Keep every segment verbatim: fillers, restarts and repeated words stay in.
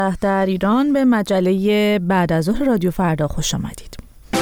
در ایران به مجله بعد از ظهر رادیو فردا خوش آمدید.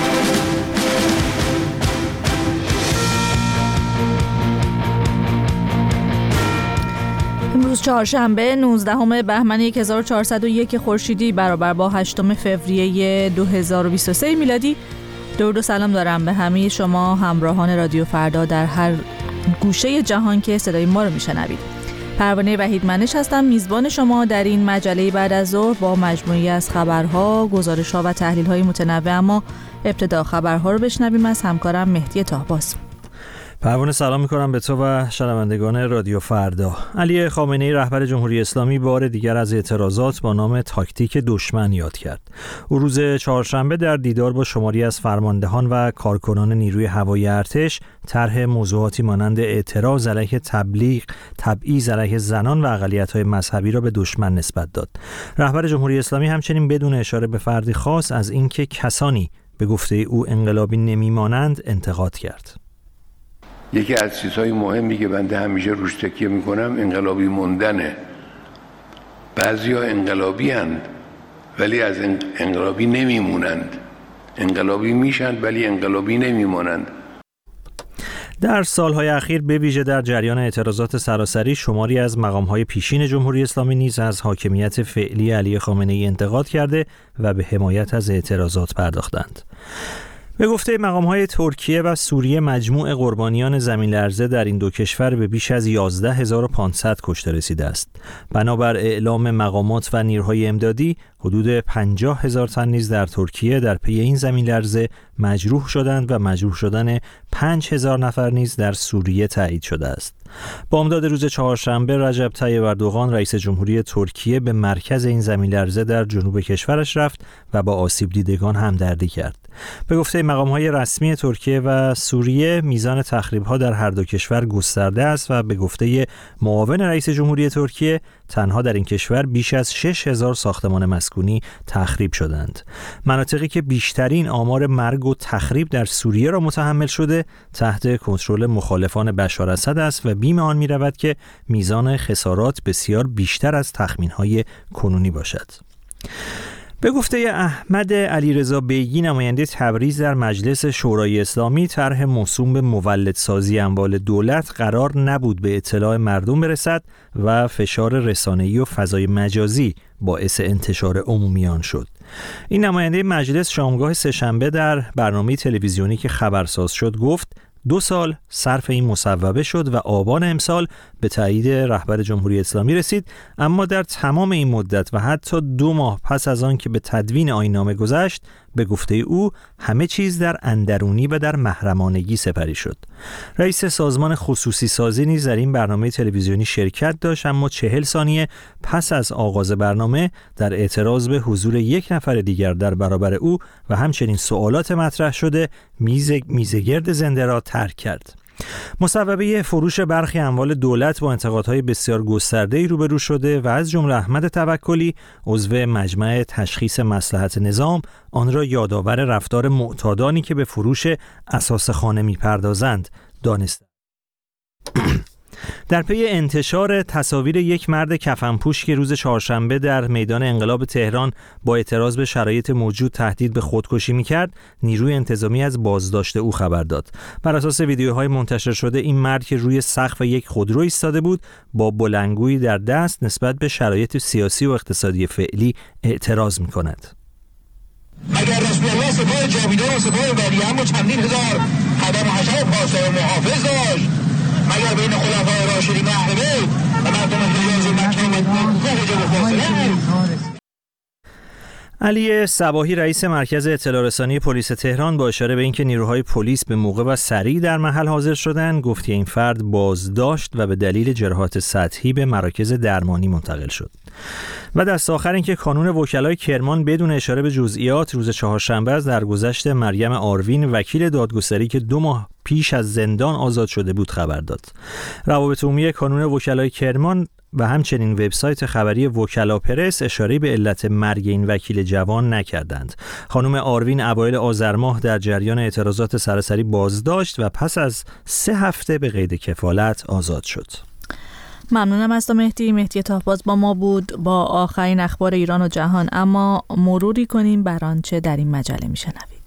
امروز چهارشنبه نوزدهم بهمن هزار و چهارصد و یک خورشیدی برابر با هشتم فوریه دو هزار و بیست و سه میلادی. درود و سلام دارم به همه شما همراهان رادیو فردا در هر گوشه جهان که صدای ما رو میشنوید. پروانه وحیدمنش هستم، میزبان شما در این مجله بعد از ظهر با مجموعی از خبرها، گزارش‌ها و تحلیل‌های متنوع. اما ابتدا خبرها رو بشنویم از همکارم مهدی طاهباز. پروانه سلام میکنم به تو و شنوندگان رادیو فردا. علی خامنه‌ای رهبر جمهوری اسلامی بار دیگر از اعتراضات با نام تاکتیک دشمن یاد کرد. او روز چهارشنبه در دیدار با شماری از فرماندهان و کارکنان نیروی هوایی ارتش طرح موضوعاتی مانند اعتراض علیه تبلیغ، تبعیض علیه زنان و اقلیت‌های مذهبی را به دشمن نسبت داد. رهبر جمهوری اسلامی همچنین بدون اشاره به فردی خاص از اینکه کسانی به گفته او انقلابی نمیمانند انتقاد کرد. یکی از چیزهای مهمی که بنده همیشه روش تکیه میکنم انقلابی موندنه. بعضیا انقلابی هستند ولی از انقلابی نمیمونند. انقلابی میشن ولی انقلابی نمیمونند. در سالهای اخیر به ویژه در جریان اعتراضات سراسری شماری از مقام‌های پیشین جمهوری اسلامی نیز از حاکمیت فعلی علی خامنه‌ای انتقاد کرده و به حمایت از اعتراضات پرداختند. به گفته مقام‌های ترکیه و سوریه مجموع قربانیان زمین لرزه در این دو کشور به بیش از یازده هزار و پانصد کشته رسیده است. بنابر اعلام مقامات و نیروهای امدادی حدود پنجاه هزار تن نیز در ترکیه در پی این زمین لرزه مجروح شدند و مجروح شدن پنج هزار نفر نیز در سوریه تایید شده است. بامداد روز چهارشنبه رجب طیب اردوغان رئیس جمهوری ترکیه به مرکز این زمین لرزه در جنوب کشورش رفت و با آسیب دیدگان همدردی کرد. به گفته مقام‌های رسمی ترکیه و سوریه میزان تخریب‌ها در هر دو کشور گسترده است و به گفته معاون رئیس جمهوری ترکیه تنها در این کشور بیش از شش هزار ساختمان مسکونی تخریب شدند. مناطقی که بیشترین آمار مرگ و تخریب در سوریه را متحمل شده تحت کنترل مخالفان بشار اسد است و بیم آن می‌رود که میزان خسارات بسیار بیشتر از تخمین‌های کنونی باشد. به گفته احمد علیرضا بیگی نماینده تبریز در مجلس شورای اسلامی طرح موسوم به مولدسازی اموال دولت قرار نبود به اطلاع مردم برسد و فشار رسانه‌ای و فضای مجازی باعث انتشار عمومی آن شد. این نماینده مجلس شامگاه سه‌شنبه در برنامه تلویزیونی که خبرساز شد گفت دو سال صرف این مصوبه شد و آبان امسال به تایید رهبر جمهوری اسلامی رسید، اما در تمام این مدت و حتی دو ماه پس از آن که به تدوین آیین‌نامه گذشت به گفته او همه چیز در اندرونی و در محرمانگی سپری شد. رئیس سازمان خصوصی سازی نیز در این برنامه تلویزیونی شرکت داشت، اما چهل ثانیه پس از آغاز برنامه در اعتراض به حضور یک نفر دیگر در برابر او و همچنین سوالات مطرح شده میز میزگرد زنده را ترک کرد. مصوبه فروش برخی اموال دولت با انتقادهای بسیار گسترده‌ای روبرو شده و از جمله احمد توکلی عضو مجمع تشخیص مصلحت نظام آن را یادآور رفتار معتادانی که به فروش اساس خانه می‌پردازند دانست. در پی انتشار تصاویر یک مرد کفنپوش که روز چهارشنبه در میدان انقلاب تهران با اعتراض به شرایط موجود تهدید به خودکشی می‌کرد، نیروی انتظامی از بازداشت او خبر داد. بر اساس ویدیوهای منتشر شده این مرد که روی سقف یک خودرو ایستاده بود، با بلندگویی در دست نسبت به شرایط سیاسی و اقتصادی فعلی اعتراض می‌کند. اگر رسول الله سپاه جاویدان و سپاه ولی اما چندین هزار قدم و حشر پاسدار محافظ داشت، مگر بین خلفای راشدین اهل بیت و مردم حجاز و مکه و مدینه حجاب فاصله. علی صباحی رئیس مرکز اطلاع رسانی پلیس تهران با اشاره به اینکه نیروهای پلیس به موقع و سریع در محل حاضر شدند گفت که این فرد بازداشت و به دلیل جراحات سطحی به مراکز درمانی منتقل شد. و دست آخر اینکه کانون وکلای کرمان بدون اشاره به جزئیات روز چهارشنبه از درگذشت مریم آروین وکیل دادگستری که دو ماه پیش از زندان آزاد شده بود خبر داد. روابط عمومی کانون وکلای کرمان و همچنین وبسایت خبری وکلا پرس اشاره به علت مرگ این وکیل جوان نکردند. خانم آروین اوایل آذر ماه در جریان اعتراضات سراسری بازداشت و پس از سه هفته به قید کفالت آزاد شد. ممنونم از تو مهدی. مهدی تاهباز با ما بود با آخرین اخبار ایران و جهان، اما مروری کنیم بر آنچه در این مجله میشنوید.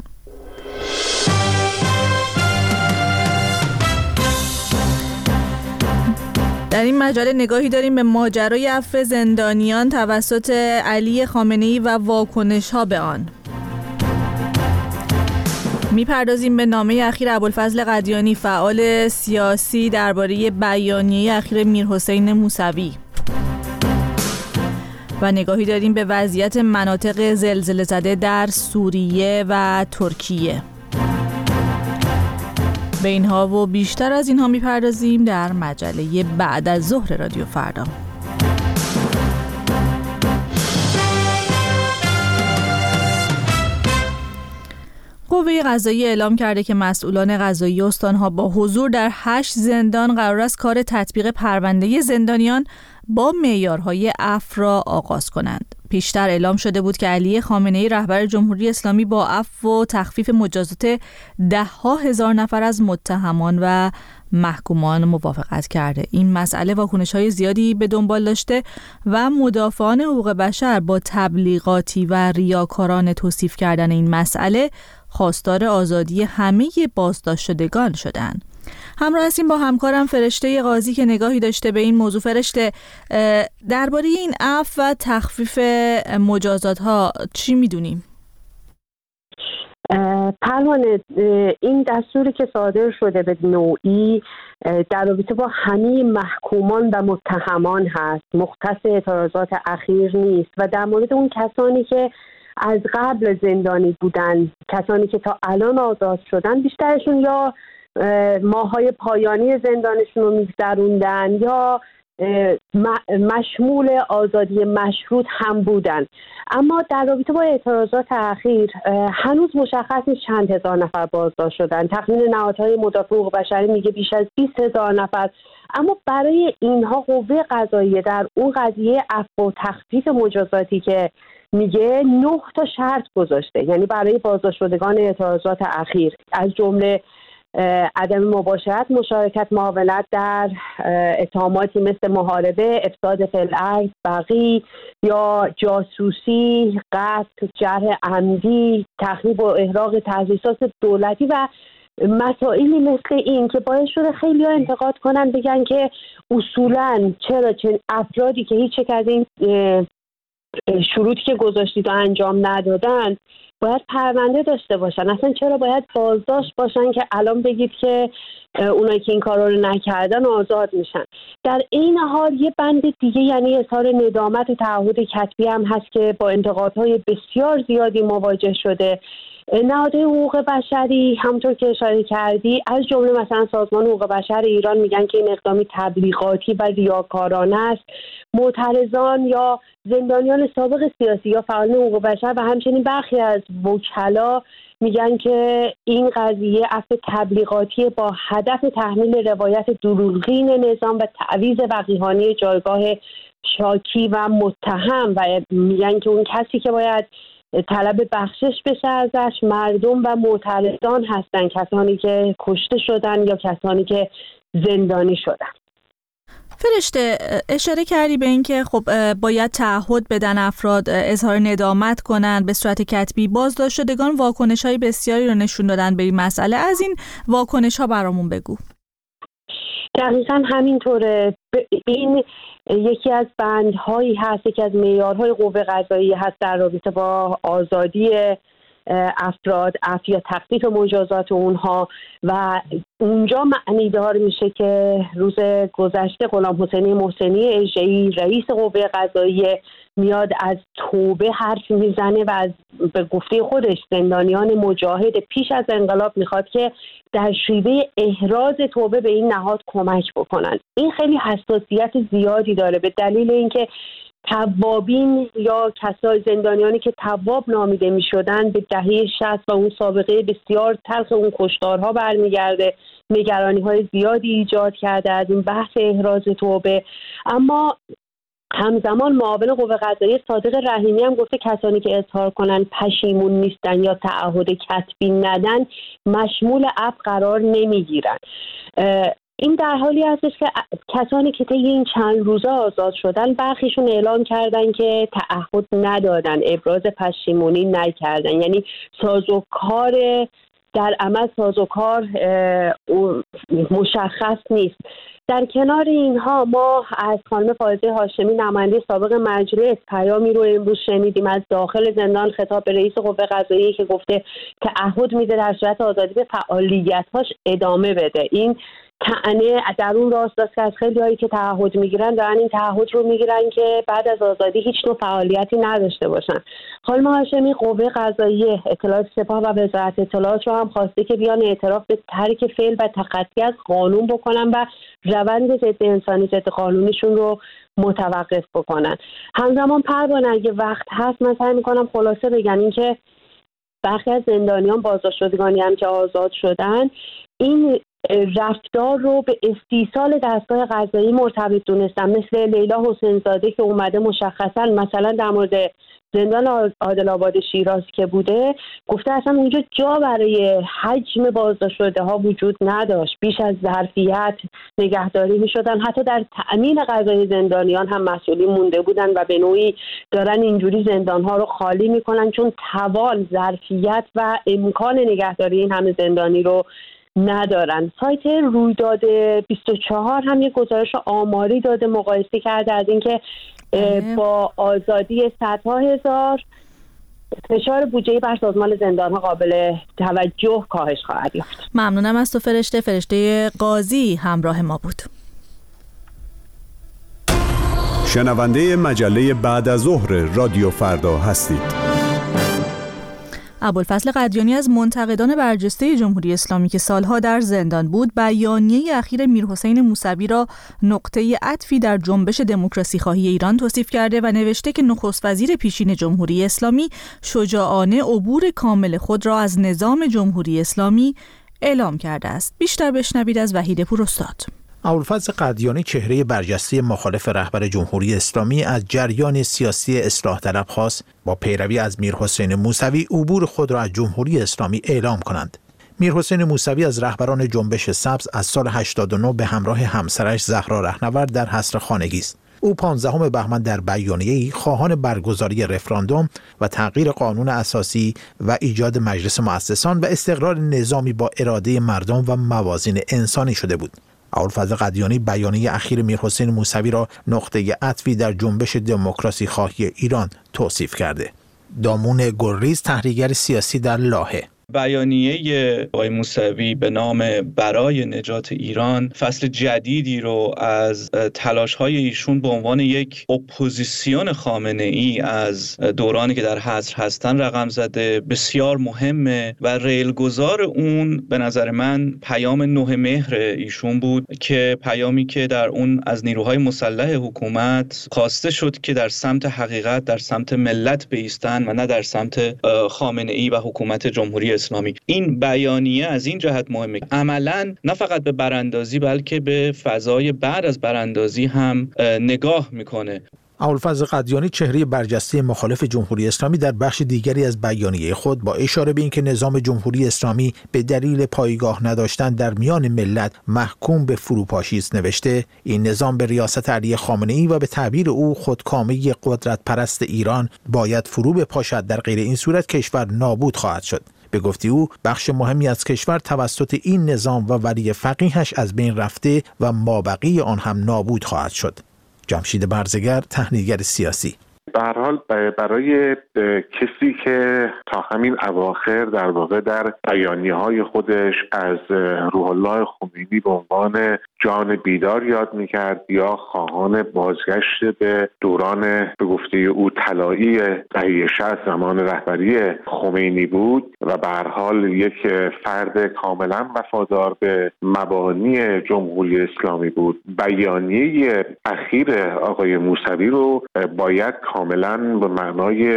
در این مجله نگاهی داریم به ماجرای عفو زندانیان توسط علی خامنه‌ای و واکنش‌ها به آن. میپردازیم به نامه اخیر ابوالفضل قدیانی فعال سیاسی درباره بیانیه اخیر میرحسین موسوی و نگاهی داریم به وضعیت مناطق زلزله زده در سوریه و ترکیه. به اینها و بیشتر از اینها میپردازیم در مجله بعد از ظهر رادیو فردا. قوه قضاییه اعلام کرده که مسئولان قضایی استانها با حضور در هشت زندان قرار است کار تطبیق پرونده زندانیان با معیارهای عفو را آغاز کنند. پیشتر اعلام شده بود که علی خامنه‌ای رهبر جمهوری اسلامی با عفو و تخفیف مجازات ده ها هزار نفر از متهمان و محکومان موافقت کرده. این مسئله واکنش‌های زیادی به دنبال داشته و مدافعان حقوق بشر با تبلیغاتی و ریاکارانه توصیف کردن این مسئله خواستار آزادی همه بازداشت شدگان شدند. همراه هستیم با همکارم فرشته قاضی که نگاهی داشته به این موضوع. فرشته، درباره این عفو و تخفیف مجازات ها چی میدونیم؟ پروانه، این دستوری که صادر شده به نوعی در رابطه با همه محکومان و متهمان هست، مختص اعتراضات اخیر نیست و در مورد اون کسانی که از قبل زندانی بودن، کسانی که تا الان آزاد شدن، بیشترشون یا ماهای پایانی زندانشون رو میگذروندن یا مشمول آزادی مشروط هم بودن. اما در رابطه با اعتراضات اخیر هنوز مشخص نیست چند هزار نفر بازداشت شدن. تقریبا نهادهای مدافع حقوق بشری میگه بیش از بیست هزار نفر. اما برای اینها قوه قضاییه در اون قضیه عفو و تخفیف مجازاتی که میگه نه تا شرط گذاشته، یعنی برای بازداشت شدگان اعتراضات اخیر، از جمله عدم مباشرت، مشارکت، معاونت در اتهاماتی مثل محاربه، افساد فی الارض، بغی یا جاسوسی، قتل، جرح عمدی، تخریب و احراق تاسیسات دولتی و مسائلی مثل این که باعث شده خیلی ها انتقاد کنن، بگن که اصولاً چرا چه افرادی که هیچ یک از این شروطی که گذاشتید و انجام ندادن باید پرونده داشته باشن، اصلا چرا باید بازداشت باشن که الان بگید که اونایی که این کارا رو نکردن آزاد میشن. در این حال یه بند دیگه یعنی اظهار ندامت و تعهد کتبی هم هست که با انتقادهای بسیار زیادی مواجه شده. نهادهای حقوق بشری همونطور که اشاره کردی، از جمله مثلا سازمان حقوق بشر ایران میگن که این اقدامی تبلیغاتی و ریاکارانه است. معترضان یا زندانیان سابق سیاسی یا فعالان حقوق بشر و همچنین برخی از وکلا میگن که این قضیه عفو تبلیغاتی با هدف تحمیل روایت دروغین نظام و تعویض وقیحانه جایگاه شاکی و متهم و میگن که اون کسی که باید طلب بخشش بشه ازش مردم و معترضان هستن، کسانی که کشته شدن یا کسانی که زندانی شدن. فرشته، اشاره کردی به این که خب باید تعهد بدن افراد، اظهار ندامت کنن به صورت کتبی. بازداشت شدگان واکنش‌های بسیاری رو نشون دادن به این مسئله. از این واکنش‌ها برامون بگو. دقیقاً همینطوره. این یکی از بندهایی هست، یکی از معیارهای قوه قضاییه هست در رابطه با آزادی افراد، عفو یا تخفیف مجازات اونها و اونجا معنی دار میشه که روز گذشته غلام حسینی محسنی اژه‌ای رئیس قوه قضاییه میاد از توبه حرف میزنه و از به گفته خودش زندانیان مجاهد پیش از انقلاب میخواد که در شیوه احراز توبه به این نهاد کمک بکنن. این خیلی حساسیت زیادی داره به دلیل اینکه توابین یا کسای زندانیانی که تواب نامیده می شدن به دهه شصت و اون سابقه بسیار تلخ اون کشتارها برمیگرده. نگرانی های زیادی ایجاد کرده از این بحث احراز توبه. اما همزمان معاون قوه قضاییه صادق رحیمی هم گفته کسانی که اظهار کنن پشیمون نیستن یا تعهد کتبی ندن مشمول عفو قرار نمیگیرن. این در حالی هستش که کسانی که طی این چند روزه آزاد شدن برخیشون اعلام کردن که تعهد ندادن، ابراز پشیمونی نکردن، یعنی سازوکار در عمل سازوکار مشخص نیست. در کنار اینها ما از خانم فائزه هاشمی نماینده سابق مجلس پیامی رو امروز شنیدیم از داخل زندان خطاب به رئیس قوه قضاییه که گفته تعهد میده در صورت آزادی به فعالیت‌هاش ادامه بده. این طعنه در اون راست است که از خیلی‌هایی که تعهد میگیرن دارن این تعهد رو میگیرن که بعد از آزادی هیچ نوع فعالیتی نداشته باشن. خانم هاشمی قوه قضاییه، اطلاعات سپاه و وزارت اطلاعات رو هم خواسته که بیان اعتراف به ترک فعل و تخطی از قانون بکنن و روند ضد انسانی ضد قانونیشون رو متوقف بکنن. همزمان پروانه اگه وقت هست من سعی میکنم خلاصه بگم این که برخی از زندانیان بازداشتگانی هم که آزاد شدن این رفتار رو به استیصال دستگاه قضایی مرتبط دونستن، مثل لیلا حسین زاده که اومده مشخصا مثلا در مورد زندان عادل آباد شیراز که بوده گفته اصلا اونجا جا برای حجم بازداشت شده ها وجود نداشت، بیش از ظرفیت نگهداری می شدن، حتی در تأمین غذای زندانیان هم مسئولین مونده بودن و به نوعی دارن اینجوری زندان ها رو خالی می کنن چون توان، ظرفیت و امکان نگهداری این همه زندانی رو ندارن. سایت رویداد بیست و چهار هم یک گزارش آماری داده مقایسه کرده از اینکه با آزادی صدها هزار فشار بودجه بر سازمان زندان‌ها قابل توجه کاهش خواهد یافت. ممنونم از تو فرشته. فرشته قاضی همراه ما بود. شنونده مجله بعد از ظهر رادیو فردا هستید. ابوالفضل قدیانی از منتقدان برجسته جمهوری اسلامی که سالها در زندان بود، بیانیه اخیر میرحسین موسوی را نقطه عطفی در جنبش دموکراسی خواهی ایران توصیف کرده و نوشته که نخست وزیر پیشین جمهوری اسلامی شجاعانه عبور کامل خود را از نظام جمهوری اسلامی اعلام کرده است. بیشتر بشنوید از وحید پوراستاد. ابوالفضل قدیانی چهره برجسته مخالف رهبر جمهوری اسلامی از جریان سیاسی اصلاح طلب خواست با پیروی از میرحسین موسوی عبور خود را از جمهوری اسلامی اعلام کنند. میرحسین موسوی از رهبران جنبش سبز از سال هشتاد و نه به همراه همسرش زهرا رهنورد در حصر خانگی است. او پانزدهم بهمن در بیانیه‌ای خواهان برگزاری رفراندوم و تغییر قانون اساسی و ایجاد مجلس مؤسسان و استقرار نظامی با اراده مردم و موازین انسانی شده بود. ابوالفضل قدیانی بیانیه اخیر میرحسین موسوی را نقطه عطفی در جنبش دموکراسی خواهی ایران توصیف کرده. دامون گلریز تحریرگر سیاسی در لاهه: بیانیه آقای موسوی به نام برای نجات ایران فصل جدیدی رو از تلاش‌های ایشون به عنوان یک اپوزیسیون خامنه‌ای از دورانی که در حصر هستن رقم زده. بسیار مهمه و ریلگذار اون به نظر من پیام نه مهر ایشون بود که پیامی که در اون از نیروهای مسلح حکومت خواسته شد که در سمت حقیقت، در سمت ملت بایستن و نه در سمت خامنه‌ای و حکومت جمهوری اسلامی. این بیانیه از این جهت مهمه، عملاً نه فقط به براندازی بلکه به فضای بعد از براندازی هم نگاه میکنه. ابوالفضل قدیانی چهره برجسته مخالف جمهوری اسلامی در بخش دیگری از بیانیه خود با اشاره به اینکه نظام جمهوری اسلامی به دلیل پایگاه نداشتن در میان ملت محکوم به فروپاشی است نوشته: این نظام به ریاست علی خامنه‌ای و به تعبیر او خودکامه قدرت پرست ایران باید فرو بپاشد، در غیر این صورت کشور نابود خواهد شد. به گفته او بخش مهمی از کشور توسط این نظام و ولی فقیهش از بین رفته و مابقی آن هم نابود خواهد شد. جمشید برزگر تحلیلگر سیاسی: به هر حال برای کسی که تا همین اواخر در واقع در بیانیه‌های خودش از روح الله خمینی به عنوان جان بیدار یاد می‌کرد یا خواهان بازگشت به دوران به گفته او طلایی دهه شصت زمان رهبری خمینی بود و به هر حال یک فرد کاملا وفادار به مبانی جمهوری اسلامی بود، بیانیه اخیر آقای موسوی رو باید کاملا به معنای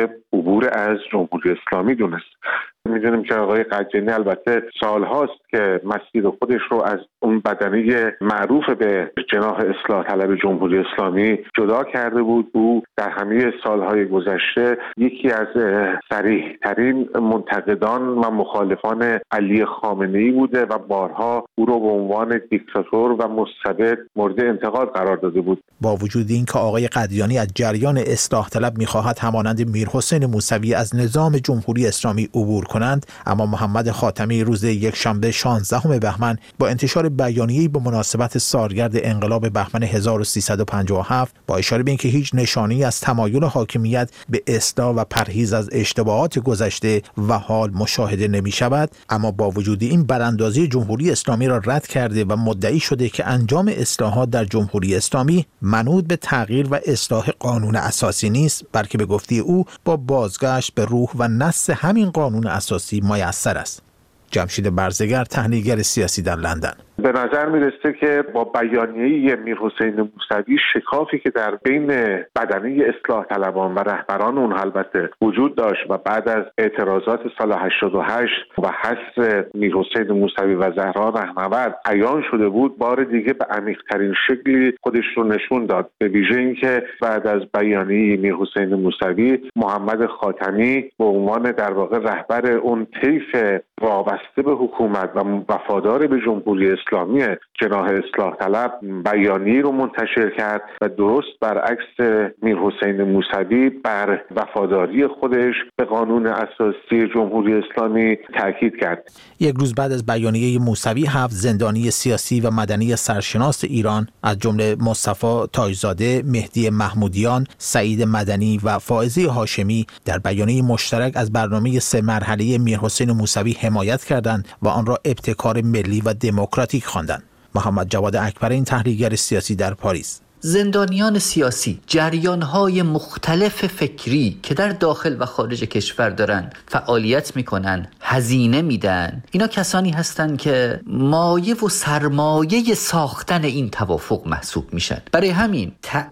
عبور از جمهوری اسلامی دونست. میدونیم که آقای قدیانی البته سالهاست که مسیر خودش رو از اون بدنه معروف به جناح اصلاح طلب جمهوری اسلامی جدا کرده بود. او در همه سالهای گذشته یکی از صریح ترین منتقدان و مخالفان علی خامنه‌ای بوده و بارها او رو به عنوان دیکتاتور و مستبد مورد انتقاد قرار داده بود. با وجود این که آقای قدیانی از جریان اصلاح طلب می‌خواهد همانند میرحسین موسوی از نظام جمهوری اسلامی عبور کنند، اما محمد خاتمی روز یکشنبه شانزدهم بهمن با انتشار بیانیه‌ای به مناسبت سالگرد انقلاب بهمن هزار و سیصد و پنجاه و هفت با اشاره به اینکه هیچ نشانی از تمایل حاکمیت به اصلاح و پرهیز از اشتباهات گذشته و حال مشاهده نمی‌شود، اما با وجود این براندازی جمهوری اسلامی را رد کرده و مدعی شده که انجام اصلاحات در جمهوری اسلامی منوط به تغییر و اصلاح قانون اساسی نیست، بلکه به گفته او با بازگشت به روح و نص همین قانون اساسی میسر است. جمشید برزگر، تحلیلگر سیاسی در لندن: به نظر میرسه که با بیانیه میرحسین موسوی شکافی که در بین بدنه اصلاح طلبان و رهبران اون البته وجود داشت و بعد از اعتراضات سال هشتاد و هشت و حذف میرحسین موسوی و زهرا رهنورد عیان شده بود، بار دیگه به عمیق‌ترین شکلی خودش رو نشون داد. به ویژه اینکه بعد از بیانیه میرحسین موسوی، محمد خاتمی به عنوان در واقع رهبر اون طیف وابسته به حکومت و وفادار به جمهوری اسلامی جناح اصلاح طلب بیانیه‌ای رو منتشر کرد و درست برعکس میرحسین موسوی بر وفاداری خودش به قانون اساسی جمهوری اسلامی تاکید کرد. یک روز بعد از بیانیه موسوی، هفت زندانی سیاسی و مدنی سرشناس ایران از جمله مصطفی تاجزاده، مهدی محمودیان، سعید مدنی و فائزه هاشمی در بیانیه مشترک از برنامه سه مرحله میرحسین موسوی حمایت کردند و آن را ابتکار ملی و دموکراتیک خواندند. محمد جواد اکبرین، تحلیلگر سیاسی در پاریس: زندانیان سیاسی، جریان‌های مختلف فکری که در داخل و خارج کشور دارن فعالیت میکنن، هزینه میدن، اینا کسانی هستند که مایه و سرمایه ساختن این توافق محسوب میشن. برای همین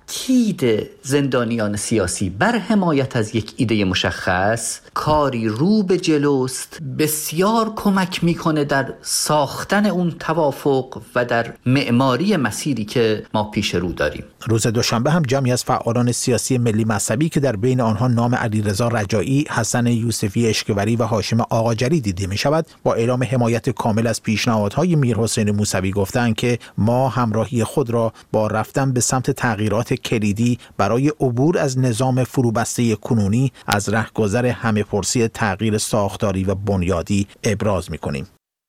تأکید زندانیان سیاسی بر حمایت از یک ایده مشخص کاری رو به جلوست، بسیار کمک میکنه در ساختن اون توافق و در معماری مسیری که ما پیش رو داریم. روز دوشنبه هم جمعی از فعالان سیاسی ملی مذهبی که در بین آنها نام علیرضا رجایی، حسن یوسفی اشکوری و هاشم آقاجری دیده می شود، با اعلام حمایت کامل از پیشنهادهای میرحسین موسوی گفتند که ما همراهی خود را با رفتن به سمت تغییرات کلیدی برای عبور از نظام فروبسته کنونی از رهگذر همه‌پرسی تغییر ساختاری و بنیادی ابراز می کنیم.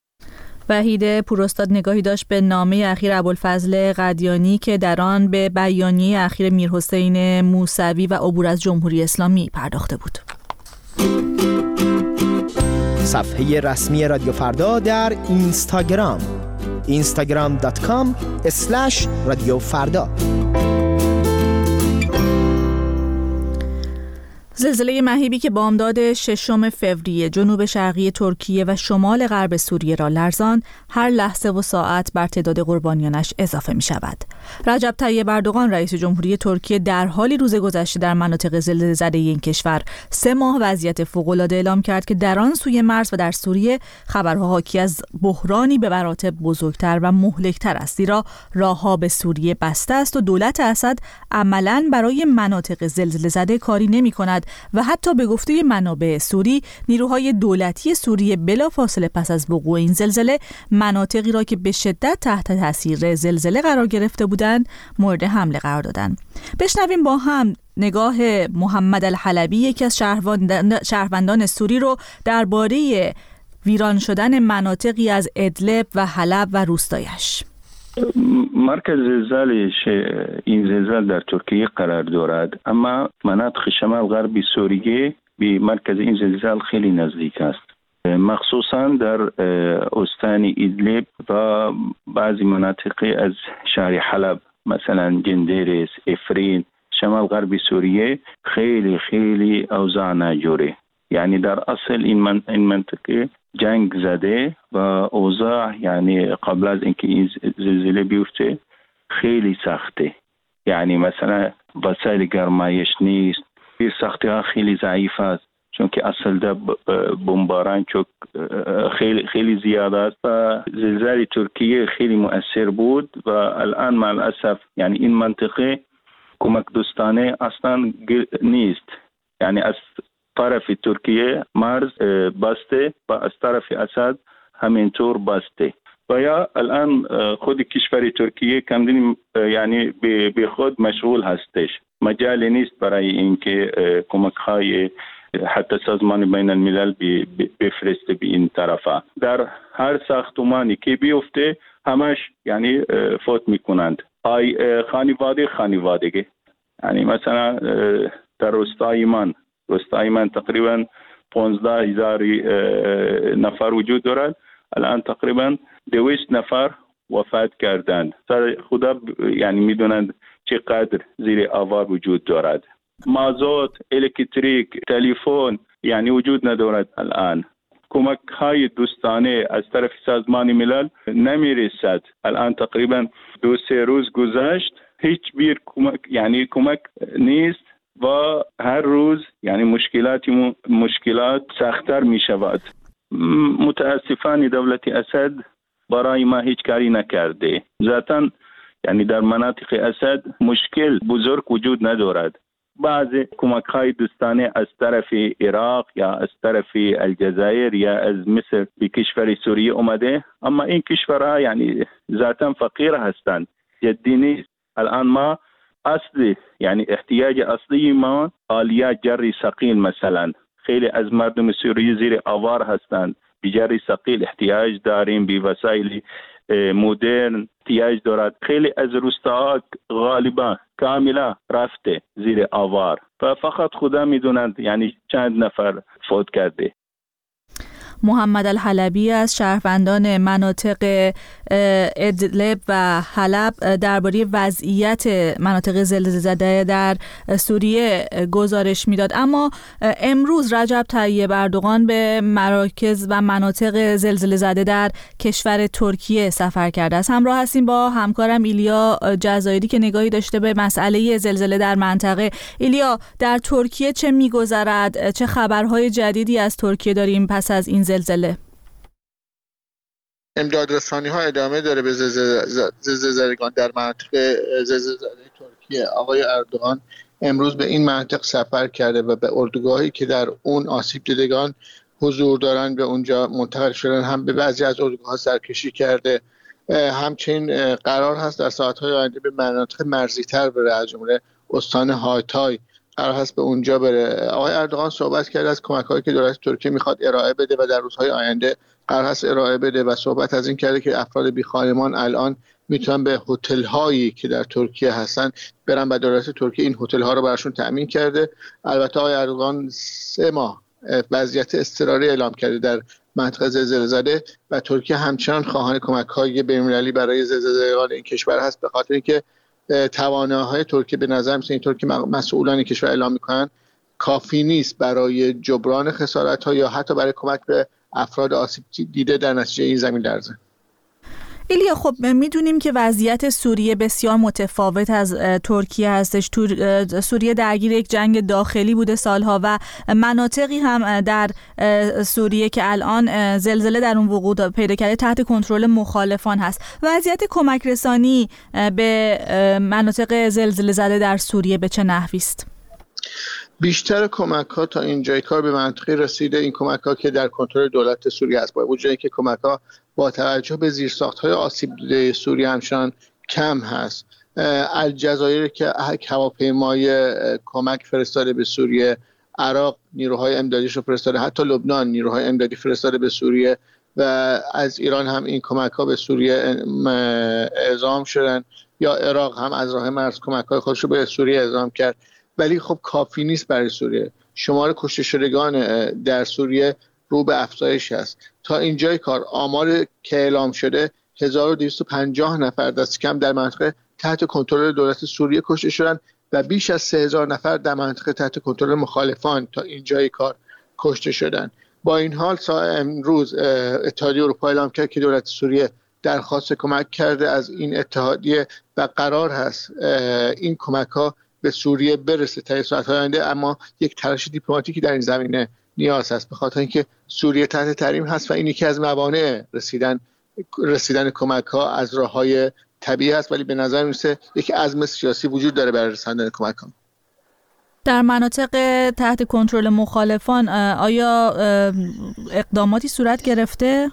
وحید پوراستاد نگاهی داشت به نامه اخیر ابوالفضل قدیانی که در آن به بیانیه اخیر میرحسین موسوی و عبور از جمهوری اسلامی پرداخته بود. صفحه رسمی رادیو فردا در اینستاگرام: اینستاگرام دات کام اسلش رادیو فردا. زلزله مهیبی که بامداد ششم فوریه جنوب شرقی ترکیه و شمال غرب سوریه را لرزاند، هر لحظه و ساعت بر تعداد قربانیانش اضافه می شود. رجب طیب اردوغان رئیس جمهوری ترکیه در حالی روز گذشته در مناطق زلزله زده این کشور سه ماه وضعیت فوق‌العاده اعلام کرد که در آن سوی مرز و در سوریه خبرها حاکی از بحرانی به مراتب بزرگتر و مهلکتر است، زیرا راهها به سوریه بسته است و دولت اسد عملاً برای مناطق زلزله زده کاری نمی‌کند و حتی به گفته منابع سوری، نیروهای دولتی سوریه بلافاصله پس از وقوع این زلزله مناطقی را که به شدت تحت تاثیر زلزله قرار گرفته بودند مورد حمله قرار دادند. بشنویم با هم نگاه محمد الحلبی، یکی از شهروندان سوری، رو درباره ویران شدن مناطقی از ادلب و حلب و روستایش. مرکز زلزال این زلزال در ترکیه قرار دارد، اما مناطق شمال غربی سوریه به مرکز این زلزال خیلی نزدیک است، مخصوصا در استان ادلب و بعضی مناطق از شهر حلب، مثلا جندیرس، افرین. شمال غربی سوریه خیلی خیلی اوضاع ناجوره، یعنی در اصل این من این منطقه جنگ زده و اوضاع یعنی قبل از اینکه این زلزله بیفته خیلی سخته، یعنی مثلا وسایل گرمایش نیست، سختی ها خیلی ضعیف است چون که اصل ده بمباران چون خیلی خیلی زیاد است و زلزله ترکیه خیلی مؤثر بود و الان مع الاسف یعنی این منطقه کمک دوستانه اصلا نیست، یعنی از طرف ترکیه مرز بسته و از طرف اسد همینطور بسته و یا الان خود کشور ترکیه کمدین یعنی به خود مشغول هستش، مجال نیست برای اینکه کمک های حتی سازمان بین الملل بفرسته به این طرفه. در هر ساختمانی که بیفته همش یعنی فوت میکنند، های خانواده خانوادگی، یعنی مثلا در روستای من روستای من تقریبا پانزده هزار نفر وجود دارد، الان تقریبا دویست نفر وفات کردند. خدا یعنی میدونند چقدر زیر آوار وجود دارد. مازوت، الکتریک، تلفن یعنی وجود ندارد. الان کمک های دوستانه از طرف سازمان ملل نمیرسد. الان تقریبا دو سه روز گذشت هیچ بیر کمک یعنی کمک نیست و هر روز یعنی مشکلات مشکلات سخت‌تر می شود. متاسفانه دولت اسد برای ما هیچ کاری نکرده. ذاتاً یعنی در مناطق اسد مشکل بزرگ وجود ندارد. بعضی کمک های دوستانه از طرف عراق یا از طرف الجزایر یا از مصر به کشور سوریه اومده، اما این کشورها یعنی ذاتاً فقیر هستند، جدی نیست. الان ما اصلی یعنی احتیاج اصلی ما آلیات جری ثقیل، مثلا خیلی از مردم سوریه زیر آوار هستند، به جری ثقیل احتیاج داریم، به وسایل مدرن احتیاج دارد. خیلی از روستاها غالبا کاملا رفته زیر آوار و فقط خدا میدوند یعنی چند نفر فوت کرده. محمد الحلبی از شهروندان مناطق ادلب و حلب درباره وضعیت مناطق زلزله زده در سوریه گزارش میداد. اما امروز رجب طیب اردوغان به مراکز و مناطق زلزله زده در کشور ترکیه سفر کرده است. همراه هستیم با همکارم ایلیا جزایری که نگاهی داشته به مسئله زلزله در منطقه. ایلیا، در ترکیه چه میگذرد؟ چه خبرهای جدیدی از ترکیه داریم پس از این زلزله؟ امداد رسانی ها ادامه داره به زلزله زدگان در منطقه زلزله زده ترکیه. آقای اردوغان امروز به این منطقه سفر کرده و به اردوگاهی که در اون آسیب دیدگان حضور دارن به اونجا منتقل شدن، هم به بعضی از اردوگاه‌ها سرکشی کرده. همچنین قرار هست در ساعت‌های آینده به مناطق مرزی‌تر بره، از جمله استان هاتای قرار هست به اونجا بره. آقای اردوغان صحبت کرده از کمک‌هایی که دولت ترکیه میخواد ارائه بده و در روزهای آینده قرار هست ارائه بده و صحبت از این کرده که افراد بی‌خانمان الان میتونن به هتل‌هایی که در ترکیه هستن برن و دولت ترکیه این هتل‌ها رو براشون تأمین کرده. البته آقای اردوغان سه ماه وضعیت اضطراری اعلام کرده در منطقه زلزله زده و ترکیه همچنان خواهان کمک‌های بین‌المللی برای زلزله‌زدگان این کشور هست، به خاطر اینکه توانایی‌های ترکیه به نظر میاد اینطور که مسئولان کشور اعلام میکنن کافی نیست برای جبران خسارت‌ها یا حتی برای کمک به افراد آسیب دیده در نتیجه این زمین لرزه. ایلیا، خب میدونیم که وضعیت سوریه بسیار متفاوت از ترکیه هستش. سوریه درگیر یک جنگ داخلی بوده سالها و مناطقی هم در سوریه که الان زلزله در اون وقوع پیدا کرده تحت کنترل مخالفان هست. وضعیت کمک رسانی به مناطق زلزله زده در سوریه به چه نحوی است؟ بیشتر کمک ها تا اینجای کار به منطقه رسیده. این کمک ها که در کنترل دولت سوریه است، با وجود اینکه کمک ها با توجه به زیرساخت های آسیب دیده سوریه همچنان کم هست. الجزایر که هواپیمای کمک فرستاده به سوریه، عراق نیروهای امدادیش رو فرستاده، حتی لبنان نیروهای امدادی فرستاده به سوریه و از ایران هم این کمک ها به سوریه اعزام شدن، یا عراق هم از راه مرز کمک های خودش رو به سوریه اعزام کرد. ولی خب کافی نیست برای سوریه. شمار کشته شدگان در سوریه رو به افزایش است. تا اینجای کار آمار که اعلام شده هزار و دویست و پنجاه نفر دست کم در منطقه تحت کنترل دولت سوریه کشته شدن و بیش از سه هزار نفر در منطقه تحت کنترل مخالفان تا اینجای کار کشته شدن. با این حال امروز اتحادیه اروپا اعلام کرد که دولت سوریه درخواست کمک کرده از این اتحادیه و قرار هست این کمک ها به سوریه برسه تا ساعت‌های آینده، اما یک تلاش دیپلماتیکی در این زمینه نیاز هست، به خاطر اینکه سوریه تحت تحریم هست و این یکی از موانع رسیدن رسیدن کمک ها از راههای طبیعی هست، ولی به نظر میسه یک عزم سیاسی وجود داره برای رساندن کمک ها. در مناطق تحت کنترل مخالفان آیا اقداماتی صورت گرفته؟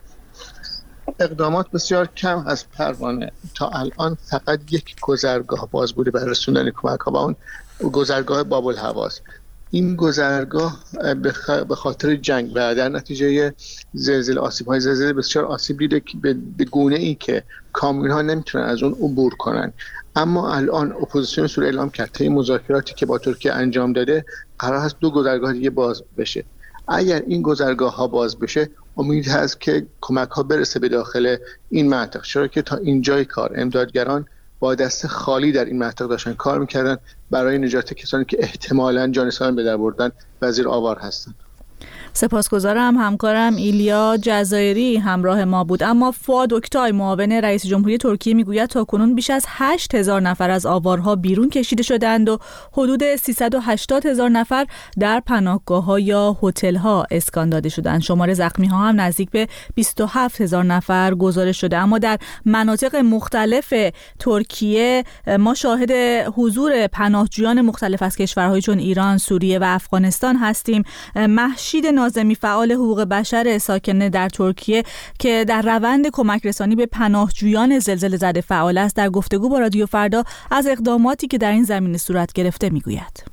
اقدامات بسیار کم از پروانه. تا الان فقط یک گذرگاه باز بوده برای رسوندن کمک ها و اون گذرگاه باب الهواست. این گذرگاه به خاطر جنگ و در نتیجه زلزله آسیب های زلزله بسیار آسیب دیده به گونه ای که کامیون ها نمیتونن از اون عبور کنن. اما الان اپوزیسیون سوریه اعلام کرده مذاکراتی که با ترکیه انجام داده قرار هست دو گذرگاه دیگه باز بشه. اگر این گذرگاه ها باز بشه امید هست که کمک ها برسه به داخل این منطقه، چرا که تا اینجای کار امدادگران با دست خالی در این منطقه داشتن کار میکردن برای نجات کسانی که احتمالاً جان سالم به در بردن و زیر آوار هستند. سپاسگزارم. همکارم ایلیا جزایری همراه ما بود. اما فؤاد اکتای معاون رئیس جمهوری ترکیه میگوید تاکنون بیش از هشت هزار نفر از آوارها بیرون کشیده شدند و حدود سیصد و هشتاد هزار نفر در پناهگاه‌ها یا هتل‌ها اسکان داده شدند. شمار زخمی‌ها هم نزدیک به بیست و هفت هزار نفر گزارش شده. اما در مناطق مختلف ترکیه ما شاهد حضور پناهجویان مختلف از کشورهای چون ایران، سوریه و افغانستان هستیم. مهشید ناظمی فعال حقوق بشر ساکن در ترکیه که در روند کمک رسانی به پناهجویان زلزله زده فعال است، در گفتگو با رادیو فردا از اقداماتی که در این زمینه صورت گرفته میگوید.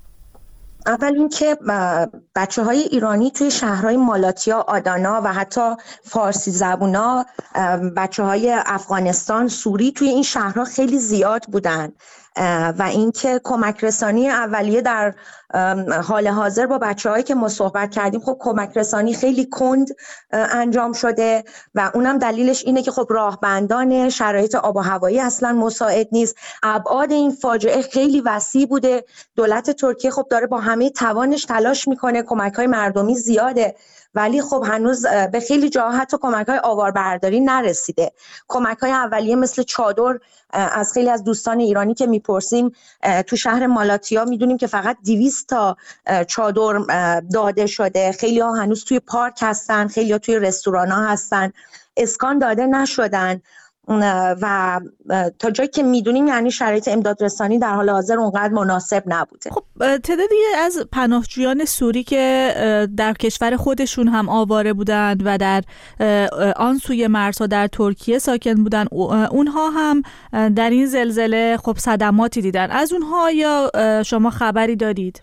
اول اینکه بچه‌های ایرانی توی شهرهای مالاتیا، آدانا و حتی فارسی زبونا، بچه‌های افغانستان، سوری توی این شهرها خیلی زیاد بودن و اینکه کمک رسانی اولیه در حال حاضر با بچه‌هایی که ما صحبت کردیم خب کمک رسانی خیلی کند انجام شده و اونم دلیلش اینه که خب راهبندان شرایط آب و هوایی اصلا مساعد نیست. ابعاد این فاجعه خیلی وسیع بوده. دولت ترکیه خب داره با همه توانش تلاش میکنه، کمک‌های مردمی زیاده ولی خب هنوز به خیلی جاها حتی کمک‌های آواربرداری نرسیده. کمک‌های اولیه مثل چادر از خیلی از دوستان ایرانی که میپرسیم تو شهر مالاتیا میدونیم که فقط دویست تا چادر داده شده. خیلی ها هنوز توی پارک هستن، خیلی ها توی رستوران ها هستن، اسکان داده نشدن و تا جایی که میدونیم یعنی شرایط امدادرسانی در حال حاضر اونقدر مناسب نبوده. خب تعدادی از پناهجویان سوری که در کشور خودشون هم آواره بودند و در آن سوی مرزها در ترکیه ساکن بودند، اونها هم در این زلزله خب صدماتی دیدن. از اونها یا شما خبری دارید؟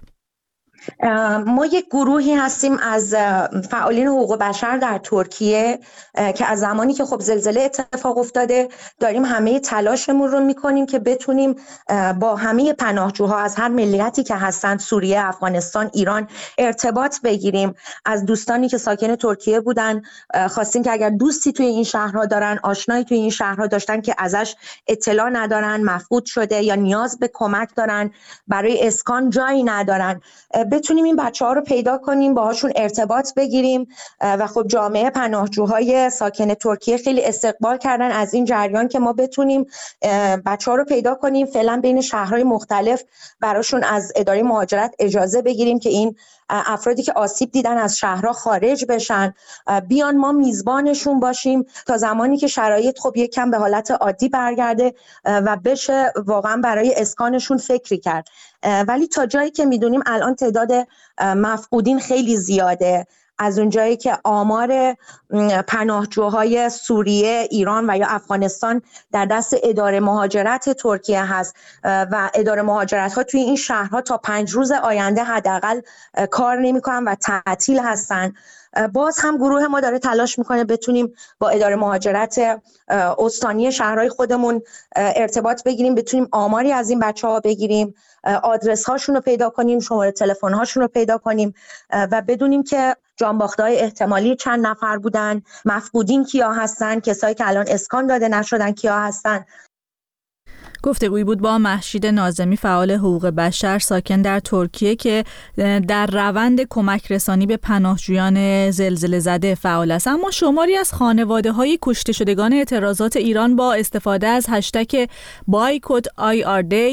ما یک گروهی هستیم از فعالین حقوق بشر در ترکیه که از زمانی که خب زلزله اتفاق افتاده داریم همه تلاشمون رو میکنیم که بتونیم با همه پناهجوها از هر ملیتی که هستند، سوریه، افغانستان، ایران، ارتباط بگیریم. از دوستانی که ساکن ترکیه بودن خواستیم که اگر دوستی توی این شهرها دارن، آشنایی توی این شهرها داشتن که ازش اطلاع ندارن، مفقود شده یا نیاز به کمک دارن، برای اسکان جایی ندارن، بتونیم این بچه‌ها رو پیدا کنیم، باهاشون ارتباط بگیریم و خب جامعه پناهجوهای ساکن ترکیه خیلی استقبال کردن از این جریان که ما بتونیم بچه‌ها رو پیدا کنیم، فعلا بین شهرهای مختلف براشون از اداره مهاجرت اجازه بگیریم که این افرادی که آسیب دیدن از شهرها خارج بشن، بیان ما میزبانشون باشیم تا زمانی که شرایط خب یک کم به حالت عادی برگرده و بشه واقعا برای اسکانشون فکری کرد. ولی تا جایی که میدونیم الان تعداد مفقودین خیلی زیاده. از اونجایی که آمار پناهجوهای سوریه، ایران و یا افغانستان در دست اداره مهاجرت ترکیه هست و اداره مهاجرت ها توی این شهرها تا پنج روز آینده حداقل کار نمی‌کنن و تعطیل هستن. باز هم گروه ما داره تلاش میکنه بتونیم با اداره مهاجرت استانی شهرهای خودمون ارتباط بگیریم، بتونیم آماری از این بچه‌ها بگیریم، آدرس هاشون رو پیدا کنیم، شماره تلفن هاشون رو پیدا کنیم و بدونیم که جانباخته‌های احتمالی چند نفر بودن، مفقودین کیا هستن، کسایی که الان اسکان داده نشدن کیا هستن. گفتگویی بود با مهشید ناظمی فعال حقوق بشر ساکن در ترکیه که در روند کمک رسانی به پناهجویان زلزله زده فعال است. اما شماری از خانواده‌های کشته شدگان اعتراضات ایران با استفاده از هشتگ بایکوت آی آر دی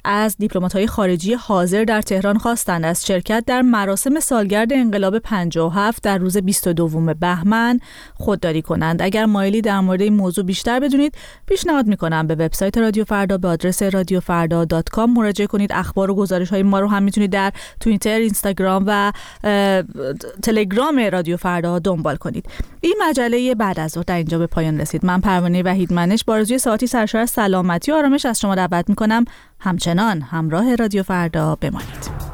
از دیپلمات‌های خارجی حاضر در تهران خواستند از شرکت در مراسم سالگرد انقلاب پنجاه و هفت در روز بیست و دوم بهمن خودداری کنند. اگر مایلی در مورد این موضوع بیشتر بدونید، پیشنهاد می‌کنم به وبسایت رادیو فردا به آدرس رادیو فردا دات کام مراجعه کنید. اخبار و گزارش‌های ما رو هم می‌تونید در توییتر، اینستاگرام و تلگرام رادیو فردا دنبال کنید. این مجله بعد از ظهر در اینجا به پایان رسید. من پروانه وحیدمنش با آرزوی ساعتی سرشار از سلامتی و آرامش از شما دعوت می‌کنم همچنان همراه رادیو فردا بمانید.